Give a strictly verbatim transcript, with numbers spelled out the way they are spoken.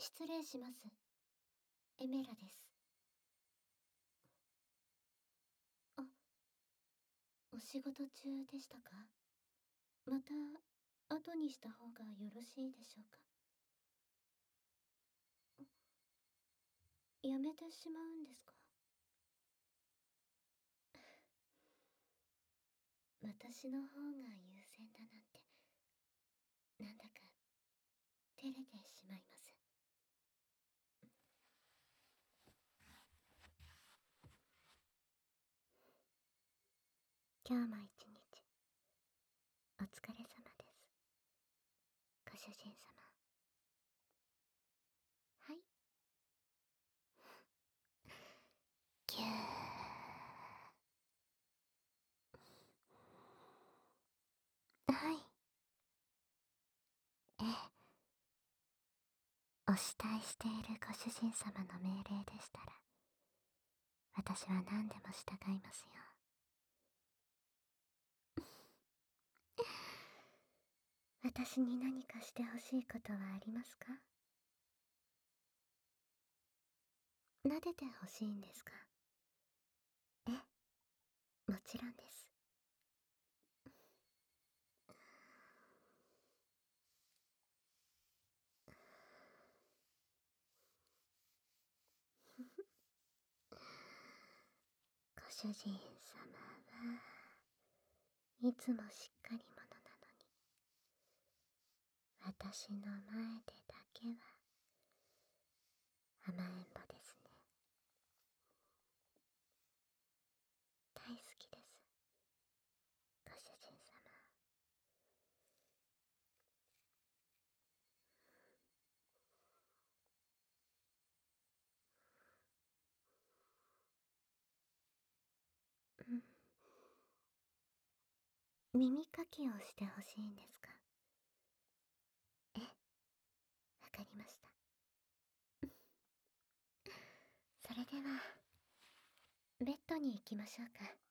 失礼します。エメラです。あ、お仕事中でしたか？また後にした方がよろしいでしょうか？やめてしまうんですか？私の方が優先だなんて、なんだか照れてしまいます。今日も一日お疲れ様です、ご主人様。はい。ぎゅー。はい。ええ。お慕いしているご主人様の命令でしたら、私は何でも従いますよ。私に何かしてほしいことはありますか？撫でてほしいんですか？ええ、もちろんです。ご主人様はいつもしっかり者なのに、私の前でだけは甘えん坊ですね。大好きです、ご主人様。うん。耳かきをしてほしいんですか？ええ、わかりました。それではベッドに行きましょうか。